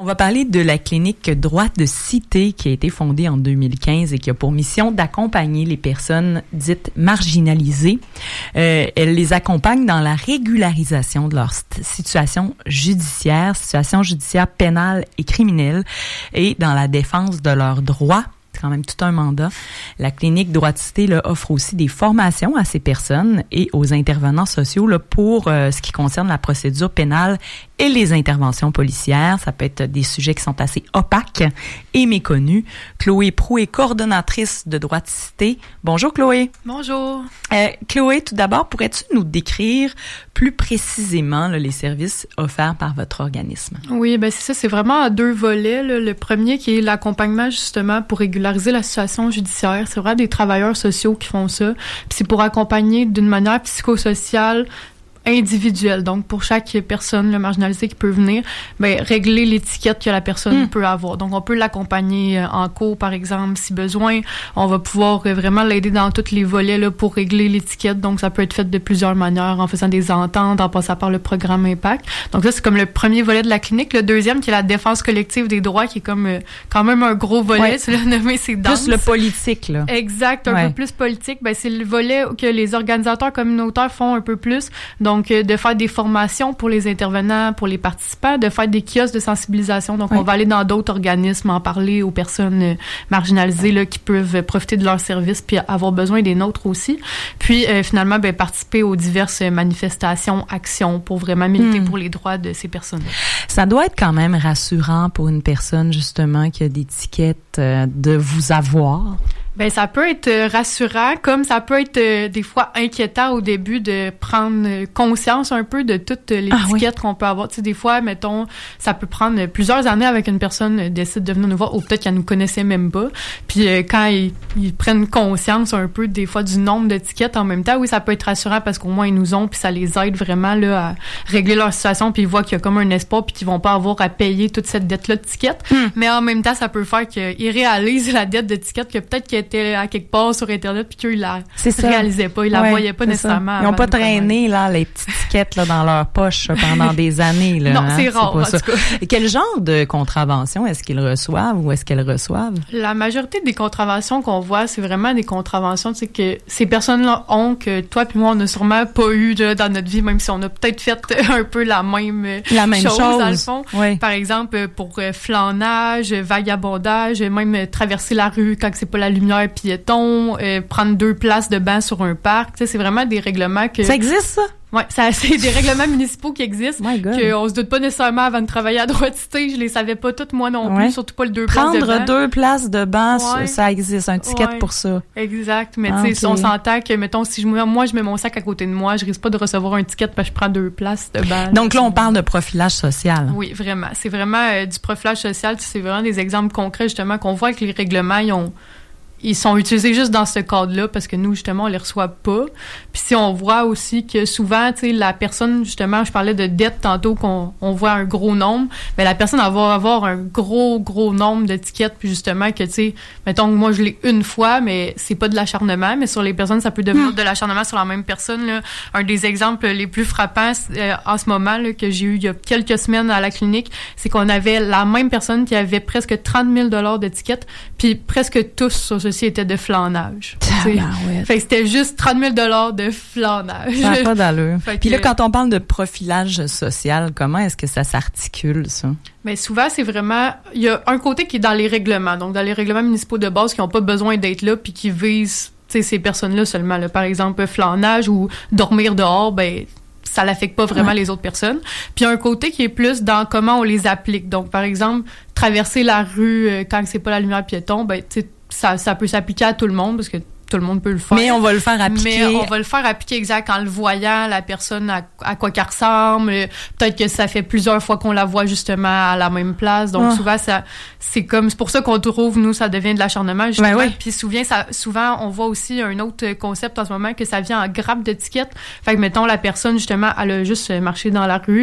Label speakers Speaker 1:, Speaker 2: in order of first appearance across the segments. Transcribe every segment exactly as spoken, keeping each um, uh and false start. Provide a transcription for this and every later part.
Speaker 1: On va parler de la clinique Droit de cité qui a été fondée en deux mille quinze et qui a pour mission d'accompagner les personnes dites marginalisées. Euh, elle les accompagne dans la régularisation de leur situation judiciaire, situation judiciaire pénale et criminelle et dans la défense de leurs droits. C'est quand même tout un mandat. La clinique Droit de cité là, offre aussi des formations à ces personnes et aux intervenants sociaux là, pour euh, ce qui concerne la procédure pénale et les interventions policières. Ça peut être des sujets qui sont assez opaques et méconnus. Chloé Proulx est coordonnatrice de Droit de cité. Bonjour Chloé.
Speaker 2: Bonjour.
Speaker 1: Euh, Chloé, tout d'abord, pourrais-tu nous décrire plus précisément là, les services offerts par votre organisme?
Speaker 2: Oui, ben c'est ça, c'est vraiment à deux volets. Là. Le premier qui est l'accompagnement justement pour régulariser la situation judiciaire. C'est vraiment des travailleurs sociaux qui font ça. Puis c'est pour accompagner d'une manière psychosociale individuelle. Donc, pour chaque personne le marginalisée qui peut venir, ben, régler l'étiquette que la personne mmh. peut avoir. Donc, on peut l'accompagner en cours, par exemple, si besoin. On va pouvoir vraiment l'aider dans tous les volets là, pour régler l'étiquette. Donc, ça peut être fait de plusieurs manières, en faisant des ententes, en passant par le programme Impact. Donc, ça, c'est comme le premier volet de la clinique. Le deuxième, qui est la défense collective des droits, qui est comme euh, quand même un gros volet. Ouais. Tu l'as nommé, c'est dense.
Speaker 1: Plus le politique, là.
Speaker 2: Exact, un ouais. peu plus politique. Ben, c'est le volet que les organisateurs communautaires font un peu plus. Donc, Donc, de faire des formations pour les intervenants, pour les participants, de faire des kiosques de sensibilisation. Donc, oui. on va aller dans d'autres organismes, en parler aux personnes marginalisées là, qui peuvent profiter de leurs services puis avoir besoin des nôtres aussi. Puis, euh, finalement, ben, participer aux diverses manifestations, actions pour vraiment militer mmh. pour les droits de ces personnes.
Speaker 1: Ça doit être quand même rassurant pour une personne, justement, qui a des tickets euh, de vous avoir.
Speaker 2: Ben ça peut être rassurant, comme ça peut être euh, des fois inquiétant au début de prendre conscience un peu de toutes les ah, étiquettes oui. qu'on peut avoir. Tu sais, des fois, mettons, ça peut prendre plusieurs années avec une personne décide de venir nous voir, ou peut-être qu'elle nous connaissait même pas. Puis euh, quand ils, ils prennent conscience un peu des fois du nombre d'étiquettes en même temps, oui, ça peut être rassurant parce qu'au moins ils nous ont, puis ça les aide vraiment là à régler leur situation, puis ils voient qu'il y a comme un espoir, puis qu'ils vont pas avoir à payer toute cette dette-là d'étiquette. Mm. Mais en même temps, ça peut faire qu'ils réalisent la dette d'étiquette que peut-être qu'elle était à quelque part sur Internet puis qu'eux, ils la réalisaient pas, ils la ouais, voyaient pas nécessairement.
Speaker 1: Ils n'ont pas traîné là, les petites tickets là, dans leur poche pendant des années. Là,
Speaker 2: non,
Speaker 1: hein?
Speaker 2: c'est rare,
Speaker 1: c'est en tout cas. Et quel genre de contraventions est-ce qu'ils reçoivent ou est-ce qu'elles reçoivent?
Speaker 2: La majorité des contraventions qu'on voit, c'est vraiment des contraventions tu sais, que ces personnes-là ont, que toi puis moi, on n'a sûrement pas eu là, dans notre vie, même si on a peut-être fait un peu la même,
Speaker 1: la même chose, chose.
Speaker 2: dans le fond. Oui. Par exemple, pour euh, flânage, vagabondage, même traverser la rue quand c'est pas la lumière puis Euh, prendre deux places de banc sur un parc. Tu sais, c'est vraiment des règlements que...
Speaker 1: Ça existe, ça?
Speaker 2: Oui, c'est des règlements municipaux qui existent, qu'on se doute pas nécessairement avant de travailler à Droit de cité. Je les savais pas toutes, moi non plus, ouais. surtout pas le deux
Speaker 1: Prendre
Speaker 2: places de banc.
Speaker 1: Prendre deux places de banc, ouais. ça existe, un ticket ouais. pour ça.
Speaker 2: Exact, mais ah, tu sais, okay. on s'entend que, mettons, si je, moi, je mets mon sac à côté de moi, je risque pas de recevoir un ticket parce que je prends deux places de banc.
Speaker 1: Donc là, on parle de profilage social.
Speaker 2: Oui, vraiment. C'est vraiment euh, du profilage social. C'est vraiment des exemples concrets, justement, qu'on voit que les règlements, ils ont... Ils sont utilisés juste dans ce cadre-là parce que nous, justement, on les reçoit pas. Puis si on voit aussi que souvent, tu sais, la personne, justement, je parlais de dette tantôt, qu'on on voit un gros nombre, mais la personne elle va avoir un gros, gros nombre d'étiquettes, puis justement que, tu sais, mettons que moi, je l'ai une fois, mais c'est pas de l'acharnement, mais sur les personnes, ça peut devenir mmh. de l'acharnement sur la même personne. Là. Un des exemples les plus frappants euh, en ce moment, là, que j'ai eu il y a quelques semaines à la clinique, c'est qu'on avait la même personne qui avait presque trente mille dollars d'étiquettes, puis presque tous sur ceci était de flânage. Ah, ben ouais. Fait que c'était juste trente mille dollars de flânage.
Speaker 1: Ça n'a pas d'allure. Puis là, quand on parle de profilage social, comment est-ce que ça s'articule, ça?
Speaker 2: Mais souvent, c'est vraiment... Il y a un côté qui est dans les règlements. Donc, dans les règlements municipaux de base qui n'ont pas besoin d'être là puis qui visent ces personnes-là seulement. Là. Par exemple, flânage ou dormir dehors, ben ça l'affecte pas vraiment ouais. les autres personnes. Puis un côté qui est plus dans comment on les applique. Donc, par exemple, traverser la rue euh, quand c'est pas la lumière piéton, ben tu sais, ça, ça peut s'appliquer à tout le monde parce que tout le monde peut le faire.
Speaker 1: Mais on va le faire appliquer.
Speaker 2: Mais on va le faire appliquer exact en le voyant, la personne à, à quoi qu'elle ressemble. Peut-être que ça fait plusieurs fois qu'on la voit justement à la même place. Donc ah. souvent, ça, c'est comme, c'est pour ça qu'on trouve, nous, ça devient de l'acharnement justement. Ben oui. Puis souvent, ça, souvent, on voit aussi un autre concept en ce moment que ça vient en grappe d'étiquette. Fait que mettons, la personne justement, elle a juste marché dans la rue.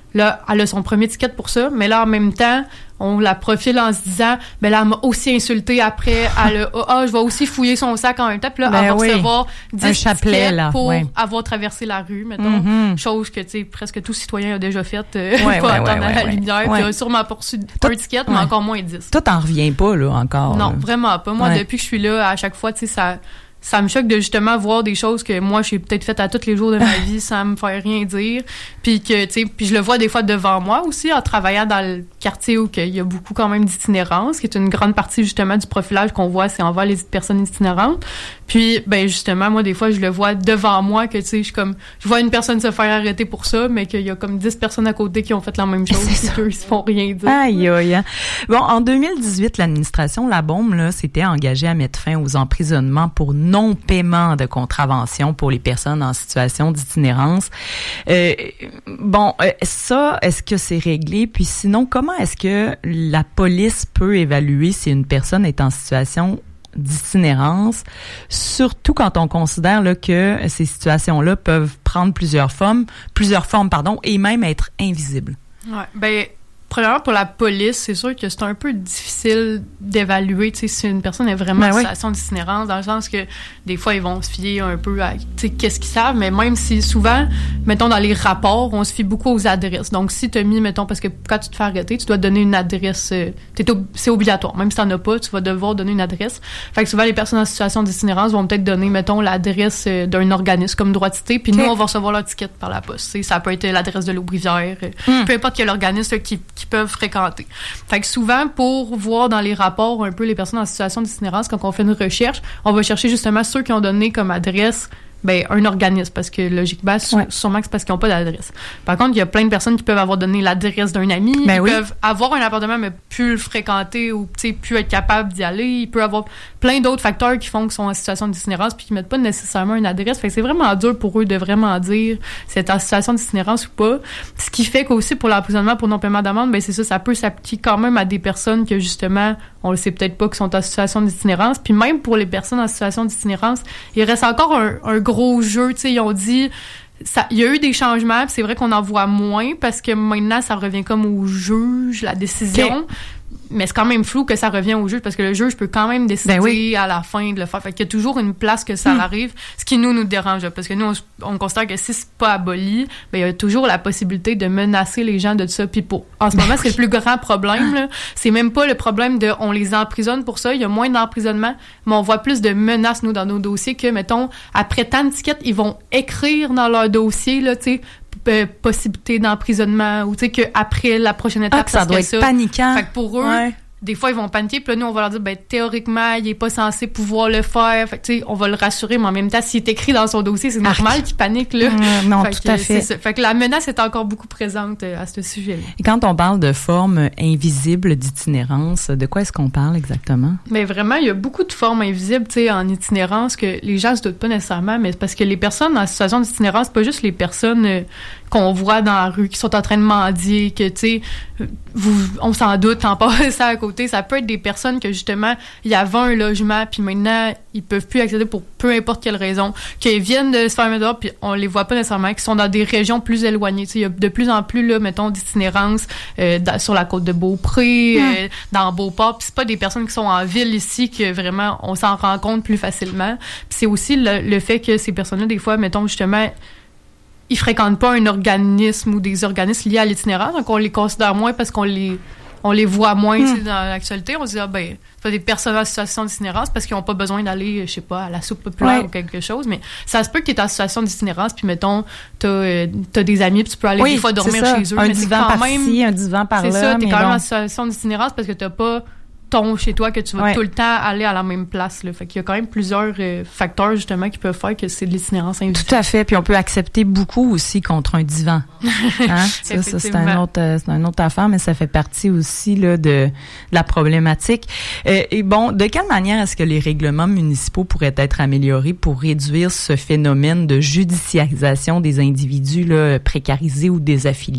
Speaker 2: là, elle a son premier ticket pour ça, mais là, en même temps, on la profile en se disant, ben là, elle m'a aussi insulté après, elle a, ah, je vais aussi fouiller son sac en même temps, puis là, ben elle va oui. recevoir dix tickets là, pour ouais. avoir traversé la rue, mettons, mm-hmm. chose que, tu sais, presque tout citoyen a déjà faite, euh, ouais, pas ouais, attendre ouais, à la ouais, lumière, ouais. puis a sûrement poursu un ticket, mais ouais. encore moins dix.
Speaker 1: Toi, t'en reviens pas, là, encore.
Speaker 2: Non,
Speaker 1: là.
Speaker 2: vraiment pas. Moi,
Speaker 1: ouais.
Speaker 2: depuis que je suis là, à chaque fois, tu sais, ça... ça me choque de justement voir des choses que moi j'ai peut-être faites à tous les jours de ma vie sans me faire rien dire, puis que tu sais, puis je le vois des fois devant moi aussi en travaillant dans le quartier où il y a beaucoup quand même d'itinérance, qui est une grande partie justement du profilage qu'on voit, c'est envers les personnes itinérantes. Puis ben justement moi des fois je le vois devant moi que tu sais je suis comme je vois une personne se faire arrêter pour ça, mais qu'il y a comme dix personnes à côté qui ont fait la même chose et qu'eux ils se font rien dire.
Speaker 1: Aïe aïe. Bon, en deux mille dix-huit, l'administration Labaume là s'était engagée à mettre fin aux emprisonnements pour non-paiement de contraventions pour les personnes en situation d'itinérance. Euh, bon, euh, ça, est-ce que c'est réglé? Puis sinon, comment est-ce que la police peut évaluer si une personne est en situation d'itinérance, surtout quand on considère là, que ces situations-là peuvent prendre plusieurs formes, plusieurs formes, pardon, et même être invisibles?
Speaker 2: Ouais, ben premièrement, pour la police, c'est sûr que c'est un peu difficile d'évaluer, tu sais, si une personne est vraiment ben en situation oui. d'itinérance, dans le sens que des fois, ils vont se fier un peu à, tu sais, qu'est-ce qu'ils savent, mais même si souvent, mettons, dans les rapports, on se fie beaucoup aux adresses. Donc, si tu as mis, mettons, parce que quand tu te fais arrêter, tu dois donner une adresse, euh, t'es ob- c'est obligatoire. Même si t'en as pas, tu vas devoir donner une adresse. Fait que souvent, les personnes en situation d'itinérance vont peut-être donner, mettons, l'adresse euh, d'un organisme comme Droitité, puis okay. nous, on va recevoir leur ticket par la poste. Tu sais, ça peut être l'adresse de l'Aubrivière, euh, mm. peu importe quel organisme là, qui qui peuvent fréquenter. Fait que souvent, pour voir dans les rapports un peu les personnes en situation d'itinérance, quand on fait une recherche, on va chercher justement ceux qui ont donné comme adresse ben un organisme, parce que logiquement, ouais. sûrement que c'est parce qu'ils n'ont pas d'adresse. Par contre, il y a plein de personnes qui peuvent avoir donné l'adresse d'un ami, ben ils oui. peuvent avoir un appartement mais plus le fréquenter ou plus être capable d'y aller. Il peut y avoir plein d'autres facteurs qui font qu'ils sont en situation d'itinérance puis qui ne mettent pas nécessairement une adresse. Fait que c'est vraiment dur pour eux de vraiment dire si c'est en situation d'itinérance ou pas. Ce qui fait qu'aussi pour l'emprisonnement pour non-paiement d'amende, ben c'est ça, ça peut s'appliquer quand même à des personnes que justement, on le sait peut-être pas, qui sont en situation d'itinérance. Puis même pour les personnes en situation d'itinérance, il reste encore un, un gros jeu, tu sais, ils ont dit ça, il y a eu des changements, puis c'est vrai qu'on en voit moins parce que maintenant ça revient comme au juge la décision. Okay. Mais c'est quand même flou que ça revient au juge parce que le juge peut quand même décider ben oui. à la fin de le faire. Fait qu'il y a toujours une place que ça mmh. arrive, ce qui nous nous dérange parce que nous on, on considère que si c'est pas aboli, ben il y a toujours la possibilité de menacer les gens de ça. Puis pour en ce ben moment oui. c'est le plus grand problème là. C'est même pas le problème de on les emprisonne pour ça, il y a moins d'emprisonnement, mais on voit plus de menaces nous dans nos dossiers que mettons après tant de tickets ils vont écrire dans leur dossier là, tu sais. Euh, possibilité d'emprisonnement ou tu sais qu'après la prochaine étape
Speaker 1: ah, ça, ça doit être ça. Paniquant.
Speaker 2: Fait que pour eux ouais. des fois ils vont paniquer puis là nous on va leur dire ben théoriquement il est pas censé pouvoir le faire, fait que tu sais on va le rassurer mais en même temps s'il est écrit dans son dossier c'est normal Arc. qu'il panique là.
Speaker 1: Mmh, non fait tout
Speaker 2: que,
Speaker 1: à fait.
Speaker 2: Fait que la menace est encore beaucoup présente à ce sujet-là.
Speaker 1: Et quand on parle de formes invisibles d'itinérance, de quoi est-ce qu'on parle exactement?
Speaker 2: Mais vraiment il y a beaucoup de formes invisibles tu sais en itinérance que les gens se doutent pas nécessairement, mais c'est parce que les personnes en situation d'itinérance c'est pas juste les personnes euh, qu'on voit dans la rue, qui sont en train de mendier, que, tu sais, vous, on s'en doute, en passant ça à côté. Ça peut être des personnes que, justement, il y avait un logement, puis maintenant, ils peuvent plus accéder pour peu importe quelle raison, qu'ils viennent de se faire mettre dehors, puis on les voit pas nécessairement, qui sont dans des régions plus éloignées. Tu sais, il y a de plus en plus, là, mettons, d'itinérance euh, dans, sur la côte de Beaupré, mmh. euh, dans Beauport, puis c'est pas des personnes qui sont en ville ici que, vraiment, on s'en rend compte plus facilement. Puis c'est aussi le, le fait que ces personnes-là, des fois, mettons, justement, ils fréquentent pas un organisme ou des organismes liés à l'itinérance, donc on les considère moins parce qu'on les on les voit moins mmh. dans l'actualité. On se dit ah ben c'est pas des personnes en situation d'itinérance parce qu'ils ont pas besoin d'aller je sais pas à la soupe populaire ouais. ou quelque chose, mais ça se peut que tu es en situation d'itinérance puis mettons t'as euh, t'as des amis puis tu peux aller oui, des fois dormir chez eux,
Speaker 1: un
Speaker 2: mais
Speaker 1: divan
Speaker 2: c'est quand
Speaker 1: par-ci,
Speaker 2: même
Speaker 1: un divan par là,
Speaker 2: c'est ça, t'es quand
Speaker 1: bon.
Speaker 2: même en situation d'itinérance parce que t'as pas ton chez toi que tu vas ouais. tout le temps aller à la même place là. Fait qu'il y a quand même plusieurs euh, facteurs justement qui peuvent faire que c'est de l'itinérance invisible.
Speaker 1: Tout à fait, puis on peut accepter beaucoup aussi contre un divan. Hein? ça, ça c'est un autre euh, c'est une autre affaire, mais ça fait partie aussi là de, de la problématique. Euh, et bon, de quelle manière est-ce que les règlements municipaux pourraient être améliorés pour réduire ce phénomène de judiciarisation des individus là précarisés ou désaffiliés?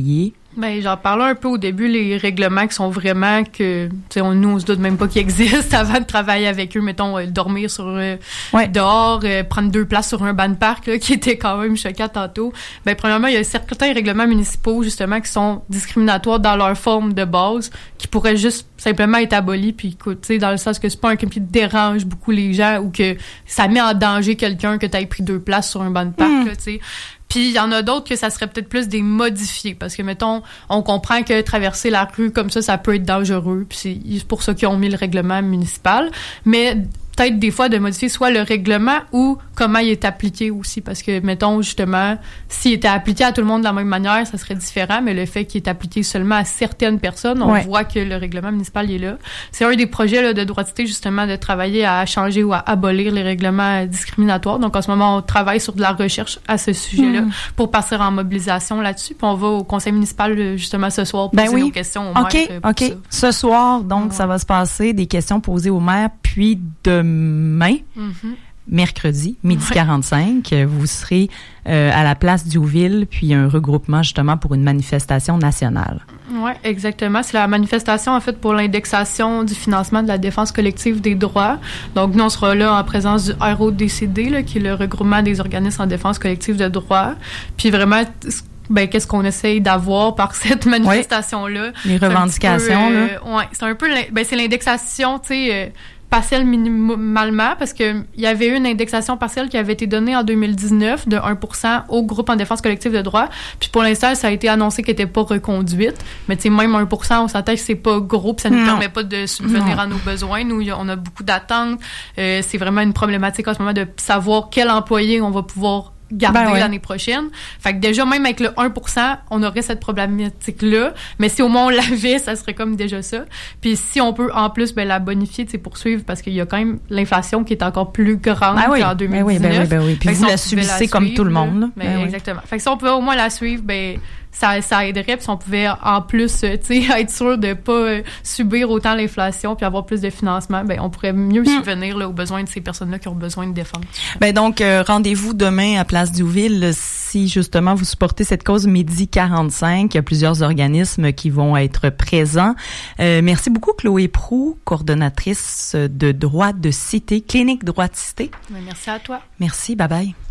Speaker 2: Ben, j'en parlais un peu au début, les règlements qui sont vraiment que, tu sais, on, nous, on se doute même pas qu'ils existent avant de travailler avec eux. Mettons, euh, dormir sur euh, ouais. dehors, euh, prendre deux places sur un banc de parc, là, qui était quand même choquant tantôt. Ben, premièrement, il y a certains règlements municipaux, justement, qui sont discriminatoires dans leur forme de base, qui pourraient juste simplement être abolis, puis, tu sais, dans le sens que c'est pas un truc qui dérange beaucoup les gens ou que ça met en danger quelqu'un que t'aies pris deux places sur un banc de parc, mmh. là, tu sais. Puis il y en a d'autres que ça serait peut-être plus des modifiés parce que mettons on comprend que traverser la rue comme ça ça peut être dangereux puis c'est pour ça qu'ils ont mis le règlement municipal mais peut-être des fois de modifier soit le règlement ou comment il est appliqué aussi parce que mettons justement s'il était appliqué à tout le monde de la même manière ça serait différent mais le fait qu'il est appliqué seulement à certaines personnes on ouais. voit que le règlement municipal il est là c'est un des projets là, de droitité justement de travailler à changer ou à abolir les règlements discriminatoires donc en ce moment on travaille sur de la recherche à ce sujet-là mmh. pour passer en mobilisation là-dessus puis on va au conseil municipal justement ce soir poser ben oui. nos questions au maire.
Speaker 1: OK, OK. Ça. Ce soir donc ouais. ça va se passer des questions posées au maire puis demain mm-hmm. mercredi, midi ouais. quarante-cinq, vous serez euh, à la place Diouville, puis un regroupement justement pour une manifestation nationale.
Speaker 2: Oui, exactement. C'est la manifestation en fait pour l'indexation du financement de la défense collective des droits. Donc nous, on sera là en présence du R O D C D, là, qui est le regroupement des organismes en défense collective de droits. Puis vraiment... Ben, qu'est-ce qu'on essaye d'avoir par cette manifestation-là?
Speaker 1: Oui. Les revendications,
Speaker 2: peu, euh,
Speaker 1: là.
Speaker 2: Ouais, c'est un peu, ben, c'est l'indexation, tu sais, euh, partielle minimalement, parce que il y avait eu une indexation partielle qui avait été donnée en deux mille dix-neuf de un pour cent au groupe en défense collective de droit. Puis pour l'instant, ça a été annoncé qu'elle n'était pas reconduite. Mais tu sais, même un pour cent, on s'entend que c'est pas gros, puis ça nous non. permet pas de subvenir non. à nos besoins. Nous, on a beaucoup d'attentes. Euh, c'est vraiment une problématique en ce moment de savoir quel employé on va pouvoir garder ben ouais. l'année prochaine. Fait que déjà, même avec le un pour cent, on aurait cette problématique-là. Mais si au moins on l'avait, ça serait comme déjà ça. Puis si on peut, en plus, ben, la bonifier, tu sais, poursuivre, parce qu'il y a quand même l'inflation qui est encore plus grande ben oui. qu'en deux mille dix-neuf.
Speaker 1: Ben oui, ben oui, ben oui. Puis vous si la subissez comme suivre, tout le monde. Là.
Speaker 2: Ben ben exactement. Oui. Fait que si on pouvait au moins la suivre, ben ça, ça aiderait. Puis si on pouvait, en plus, tu sais, être sûr de pas euh, subir autant l'inflation puis avoir plus de financement, ben on pourrait mieux mmh. subvenir là, aux besoins de ces personnes-là qui ont besoin de défense.
Speaker 1: Ben donc, euh, rendez-vous demain à Place Diouville si, justement, vous supportez cette cause midi quarante-cinq. Il y a plusieurs organismes qui vont être présents. Euh, merci beaucoup, Chloé Proulx, coordonnatrice de droit de cité, clinique droit de cité.
Speaker 2: Ben, merci à toi.
Speaker 1: Merci, bye-bye.